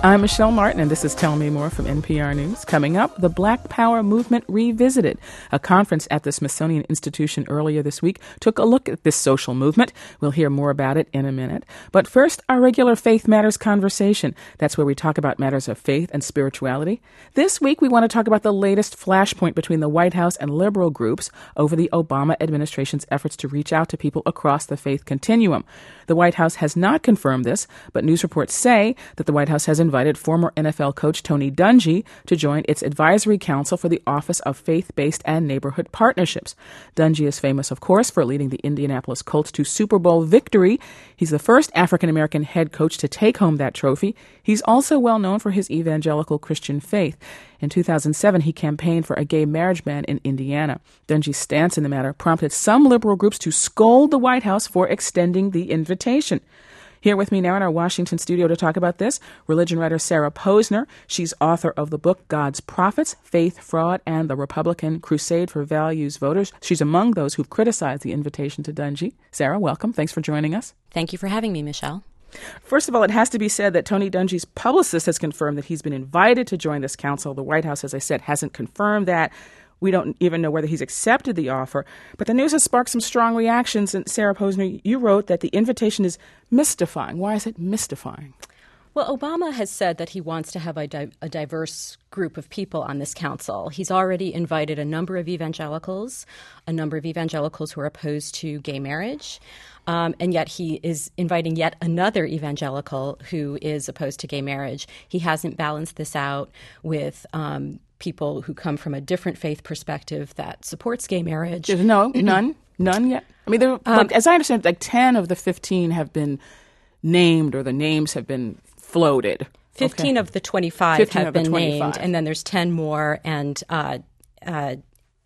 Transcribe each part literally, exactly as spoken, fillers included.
I'm Michelle Martin, and this is Tell Me More from N P R News. Coming up, the Black Power Movement Revisited. A conference at the Smithsonian Institution earlier this week took a look at this social movement. We'll hear more about it in a minute. But first, our regular Faith Matters conversation. That's where we talk about matters of faith and spirituality. This week, we want to talk about the latest flashpoint between the White House and liberal groups over the Obama administration's efforts to reach out to people across the faith continuum. The White House has not confirmed this, but news reports say that the White House has invited former N F L coach Tony Dungy to join its advisory council for the Office of Faith-Based and Neighborhood Partnerships. Dungy is famous, of course, for leading the Indianapolis Colts to Super Bowl victory. He's the first African-American head coach to take home that trophy. He's also well known for his evangelical Christian faith. In two thousand seven, he campaigned for a gay marriage ban in Indiana. Dungy's stance in the matter prompted some liberal groups to scold the White House for extending the invitation. Here with me now in our Washington studio to talk about this, religion writer Sarah Posner. She's author of the book God's Prophets, Faith, Fraud, and the Republican Crusade for Values Voters. She's among those who've criticized the invitation to Dungy. Sarah, welcome. Thanks for joining us. Thank you for having me, Michelle. First of all, it has to be said that Tony Dungy's publicist has confirmed that he's been invited to join this council. The White House, as I said, hasn't confirmed that. We don't even know whether he's accepted the offer. But the news has sparked some strong reactions. And Sarah Posner, you wrote that the invitation is mystifying. Why is it mystifying? Well, Obama has said that he wants to have a, di- a diverse group of people on this council. He's already invited a number of evangelicals, a number of evangelicals who are opposed to gay marriage. Um, and yet he is inviting yet another evangelical who is opposed to gay marriage. He hasn't balanced this out with um, people who come from a different faith perspective that supports gay marriage. No, none, none yet. I mean, there, um, like, as I understand, like ten of the fifteen have been named, or the names have been floated. Fifteen okay. of the twenty-five fifteen have of the been twenty-five. named, and then there's ten more, and uh, uh,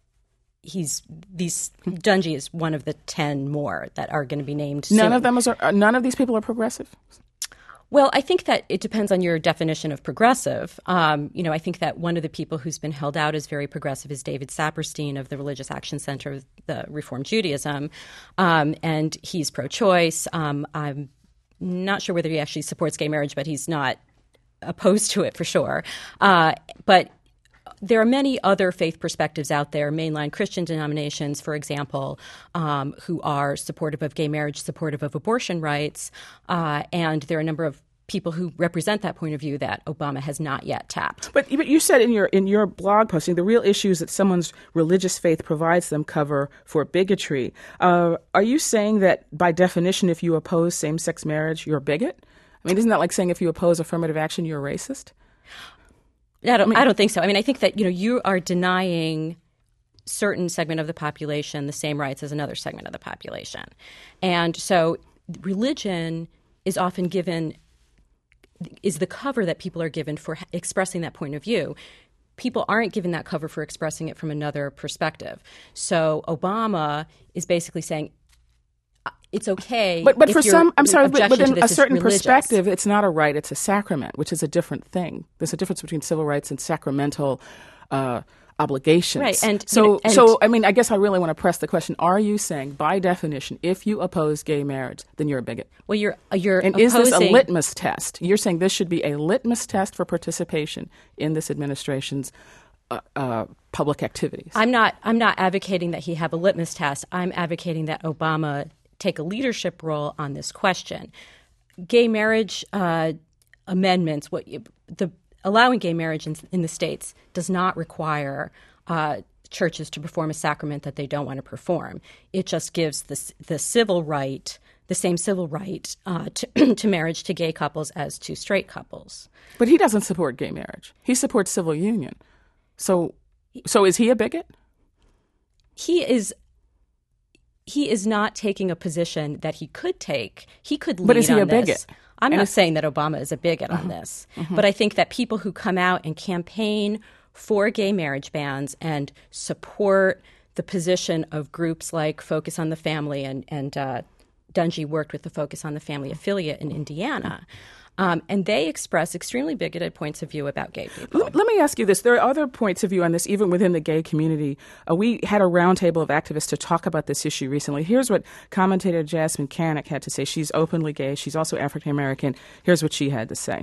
he's these Dungy is one of the ten more that are going to be named soon. None of them is. None of these people are progressive. Well, I think that it depends on your definition of progressive. Um, you know, I think that one of the people who's been held out as very progressive is David Saperstein of the Religious Action Center of the Reform Judaism, um, and he's pro-choice. Um, I'm not sure whether he actually supports gay marriage, but he's not opposed to it for sure. Uh, but there are many other faith perspectives out there, mainline Christian denominations, for example, um, who are supportive of gay marriage, supportive of abortion rights, uh, and there are a number of people who represent that point of view that Obama has not yet tapped. But, but you said in your in your blog posting, the real issue is that someone's religious faith provides them cover for bigotry. Uh, are you saying that by definition, if you oppose same-sex marriage, you're a bigot? I mean, isn't that like saying if you oppose affirmative action, you're a racist? I don't, I mean, I don't think so. I mean, I think that, you know, you are denying certain segment of the population the same rights as another segment of the population. And so religion is often given, is the cover that people are given for expressing that point of view. People aren't given that cover for expressing it from another perspective. So Obama is basically saying, it's okay. But, but if for your some, I'm sorry, objection within to a this certain is religious. perspective, it's not a right, it's a sacrament, which is a different thing. There's a difference between civil rights and sacramental uh, obligations. Right. And, so, you know, and so I mean, I guess I really want to press the question, are you saying, by definition, if you oppose gay marriage, then you're a bigot? Well, you're, you're and opposing... is this a litmus test? You're saying this should be a litmus test for participation in this administration's uh, uh, public activities? I'm not, I'm not advocating that he have a litmus test. I'm advocating that Obama take a leadership role on this question. Gay marriage uh, amendments, what you, the allowing gay marriage in, in the states does not require uh, churches to perform a sacrament that they don't want to perform. It just gives the the civil right, the same civil right uh, to, to marriage to gay couples as to straight couples. But he doesn't support gay marriage. He supports civil union. So, so is he a bigot? He is. He is not taking a position that he could take. He could lead on this. But is he a bigot? I'm and not saying that Obama is a bigot uh-huh. on this. Uh-huh. But I think that people who come out and campaign for gay marriage bans and support the position of groups like Focus on the Family, and, and uh, Dungy worked with the Focus on the Family affiliate in Indiana, Um, and they express extremely bigoted points of view about gay people. Let, let me ask you this. There are other points of view on this, even within the gay community. Uh, we had a roundtable of activists to talk about this issue recently. Here's what commentator Jasmine Canick had to say. She's openly gay. She's also African-American. Here's what she had to say.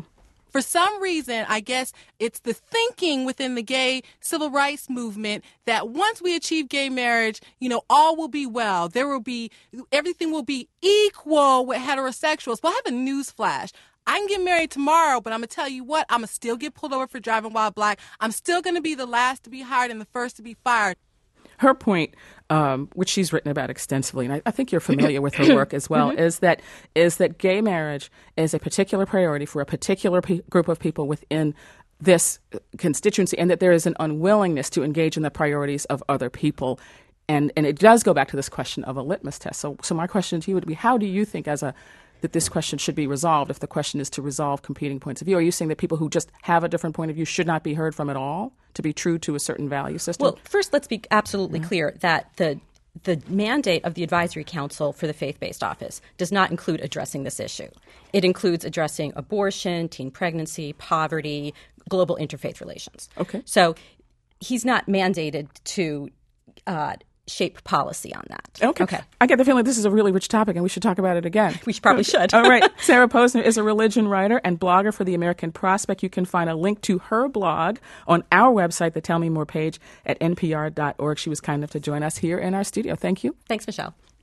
for some reason, I guess it's the thinking within the gay civil rights movement that once we achieve gay marriage, you know, all will be well. There will be, everything will be equal with heterosexuals. Well, I have a news flash. I can get married tomorrow, but I'm going to tell you what, I'm going to still get pulled over for driving while black. I'm still going to be the last to be hired and the first to be fired. Her point, um, which she's written about extensively, and I, I think you're familiar with her work as well, mm-hmm. is that is that gay marriage is a particular priority for a particular pe- group of people within this constituency, and that there is an unwillingness to engage in the priorities of other people. And and it does go back to this question of a litmus test. So so my question to you would be, how do you think as a that this question should be resolved if the question is to resolve competing points of view? Are you saying that people who just have a different point of view should not be heard from at all to be true to a certain value system? Well, first, let's be absolutely yeah. clear that the the mandate of the Advisory Council for the Faith-Based Office does not include addressing this issue. It includes addressing abortion, teen pregnancy, poverty, global interfaith relations. Okay. So he's not mandated to uh, shape policy on that. Okay. okay. I get the feeling this is a really rich topic and we should talk about it again. We should probably should. All right. Sarah Posner is a religion writer and blogger for the American Prospect. You can find a link to her blog on our website, the Tell Me More page at N P R dot org. She was kind enough to join us here in our studio. Thank you. Thanks, Michelle.